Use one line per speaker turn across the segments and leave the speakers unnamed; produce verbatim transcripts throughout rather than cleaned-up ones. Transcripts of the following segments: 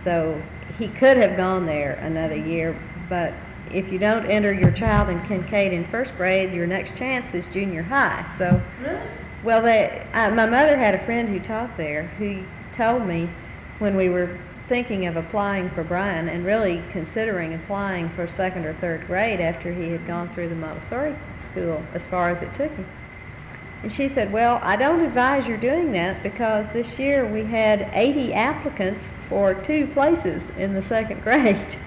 So he could have gone there another year, but if you don't enter your child in Kincaid in first grade, your next chance is junior high. So,
Really?
well, they, uh, my mother had a friend who taught there who told me when we were thinking of applying for Brian and really considering applying for second or third grade after he had gone through the Montessori school as far as it took him. And she said, well, I don't advise you're doing that because this year we had eighty applicants for two places in the second grade.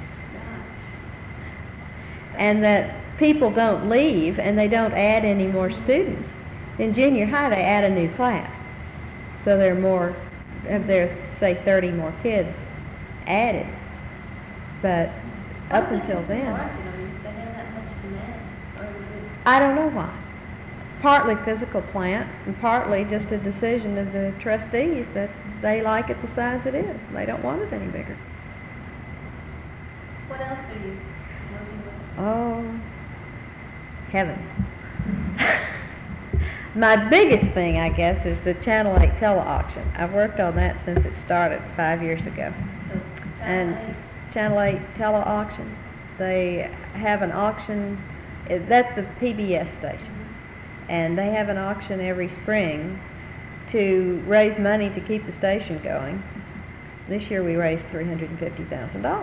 And that people don't leave and they don't add any more students. In junior high, they add a new class. So there are more, there are, say, thirty more kids added. But up until then, I don't know why. Partly physical plant and partly just a decision of the trustees that they like it the size it is. They don't want it any bigger.
What else are you working with?
Oh, heavens. My biggest thing, I guess, is the Channel eight tele-auction. I've worked on that since it started five years ago.
So,
And
Channel
Channel eight tele-auction, they have an auction, eh, that's the P B S station. And they have an auction every spring to raise money to keep the station going. This year we raised three hundred fifty thousand dollars.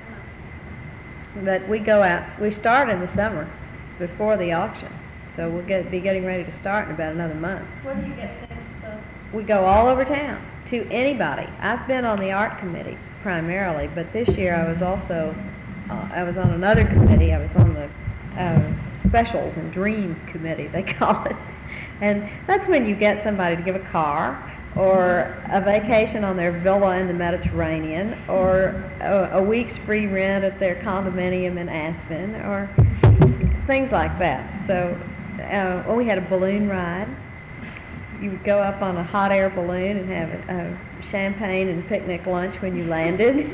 But we go out, we start in the summer before the auction. So we'll get, be getting ready to start in about another month.
Where do you get things? Uh,
We go all over town to anybody. I've been on the art committee primarily, but this year I was also, uh, I was on another committee. I was on the uh, specials and dreams committee, they call it. And that's when you get somebody to give a car or a vacation on their villa in the Mediterranean or a, a week's free rent at their condominium in Aspen or things like that. So uh, well, we had a balloon ride. You would go up on a hot air balloon and have a, a champagne and picnic lunch when you landed.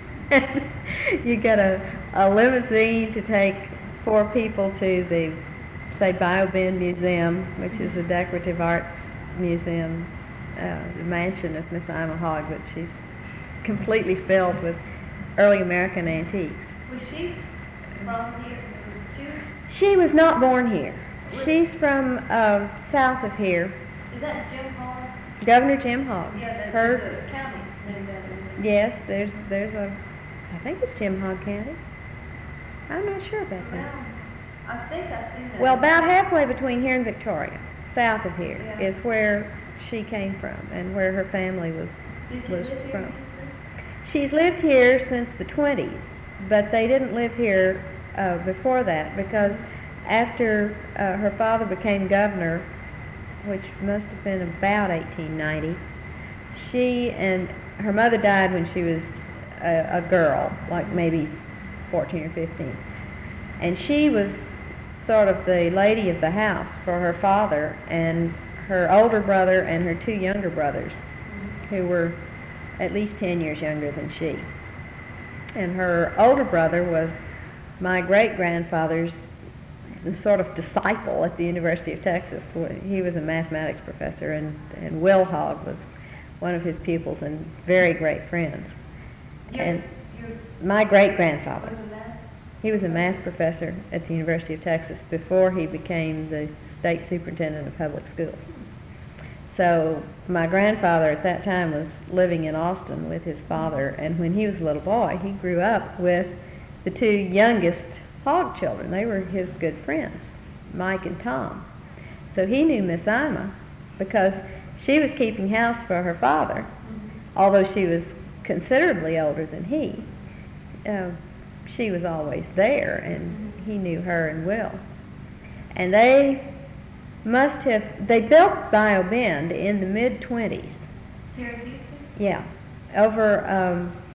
You get a, a limousine to take four people to the, say, BioBen Museum, which is a decorative arts museum, uh, the mansion of Miss Ima Hogg, but she's completely filled with early American antiques.
was she from here? Jews?
She was not born here. She's from uh, south of here.
Is that Jim Hall?
Governor Jim Hogg.
Yeah, that's
Her,
a county named after him.
yes, there's there's a, I think it's Jim Hogg County. I'm not sure about that.
Well, I think I've seen that.
Well, about halfway between here and Victoria, south of here,
Yeah.
is where she came from and where her family was
Did she
was
live here
from.
recently?
She's lived here since the twenties, but they didn't live here uh, before that because after uh, her father became governor, which must have been about eighteen ninety, she and her mother died when she was a, a girl, like maybe fourteen or fifteen. And she was sort of the lady of the house for her father and her older brother and her two younger brothers, who were at least ten years younger than she. And her older brother was my great-grandfather's sort of disciple at the University of Texas. He was a mathematics professor, and, and Will Hogg was one of his pupils and very great friends.
Your,
And
your,
my great-grandfather,
was it that?
he was a math professor at the University of Texas before he became the state superintendent of public schools. So my grandfather at that time was living in Austin with his father, and when he was a little boy, he grew up with the two youngest Hogg children. They were his good friends, Mike and Tom. So he knew Miss Ima because she was keeping house for her father, although she was considerably older than he. Uh, she was always there, and he knew her and Will. And they must have, they built Bio Bend in the mid-twenties.
Here in Houston?
Yeah, over um,